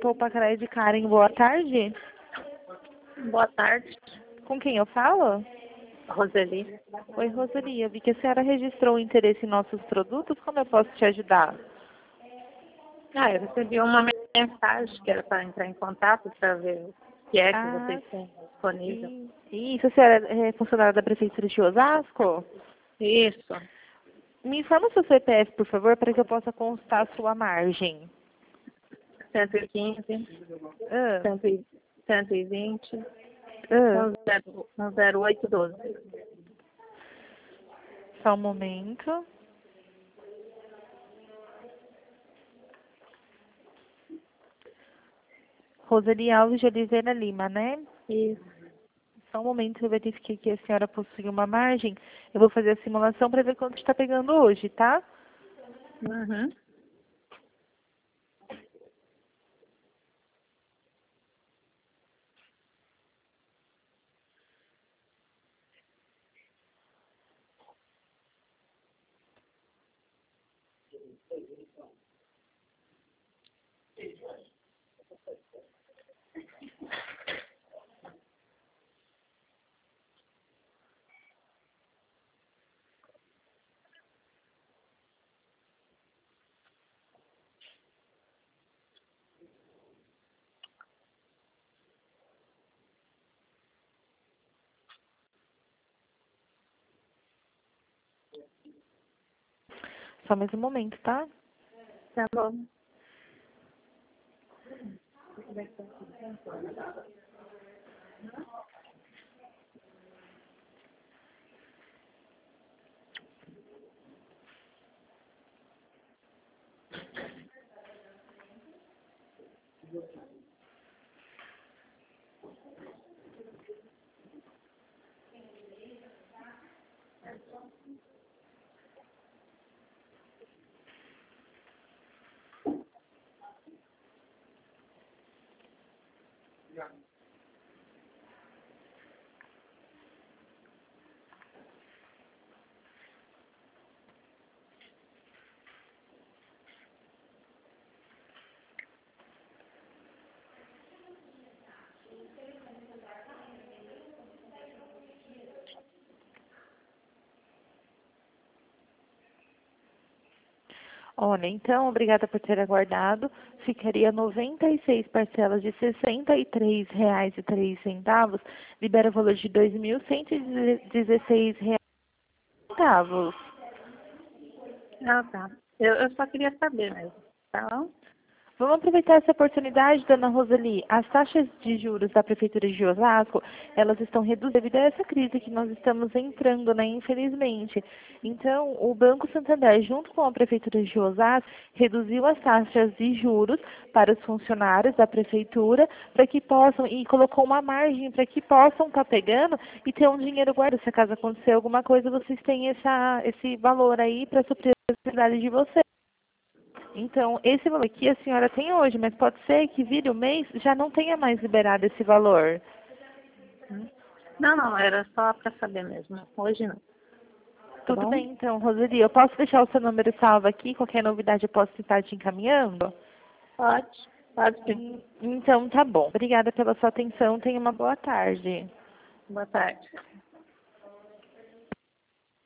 Pacaraí de Karen. Boa tarde. Boa tarde, Com quem eu falo? Roseli. Oi, Roseli. Eu vi que a senhora registrou interesse em nossos produtos. Como eu posso te ajudar? Eu recebi uma mensagem que era para entrar em contato para ver o que é que Ah, vocês têm disponível. isso. A senhora é funcionária da Prefeitura de Osasco? Isso, Me informa o seu CPF, por favor, para que eu possa constar a sua margem. 115, Ah, 120, ah. 10812. Só um momento. Roseli Alves de Oliveira Lima, né? Isso. Só um momento, eu verifiquei que a senhora possui uma margem. Eu vou fazer a simulação para ver quanto está pegando hoje, tá? Uhum. Só mais um momento, tá? Tá bom. Olha, então, obrigada por ter aguardado. Ficaria 96 parcelas de R$ 63,03. Libera o valor de R$ 2.116. Ah, tá. Eu só queria saber mesmo. Tá bom? Vamos aproveitar essa oportunidade, dona Roseli. As taxas de juros da Prefeitura de Osasco, elas estão reduzidas devido a essa crise que nós estamos entrando, né, infelizmente. Então, o Banco Santander, junto com a Prefeitura de Osasco, reduziu as taxas de juros para os funcionários da Prefeitura, para que possam, e colocou uma margem para que possam estar pegando e ter um dinheiro guardado. Se acaso acontecer alguma coisa, vocês têm esse valor aí para suprir as necessidades de vocês. Então, esse valor que a senhora tem hoje, mas pode ser que vire o mês, já não tenha mais liberado esse valor. Hum. Não, era só para saber mesmo. Hoje não. Tá Tudo bom? bem, então, Roseli. Eu posso deixar o seu número salvo aqui? Qualquer novidade eu posso estar te encaminhando? Pode sim. Então, tá bom. Obrigada pela sua atenção. Tenha uma boa tarde. Boa tarde.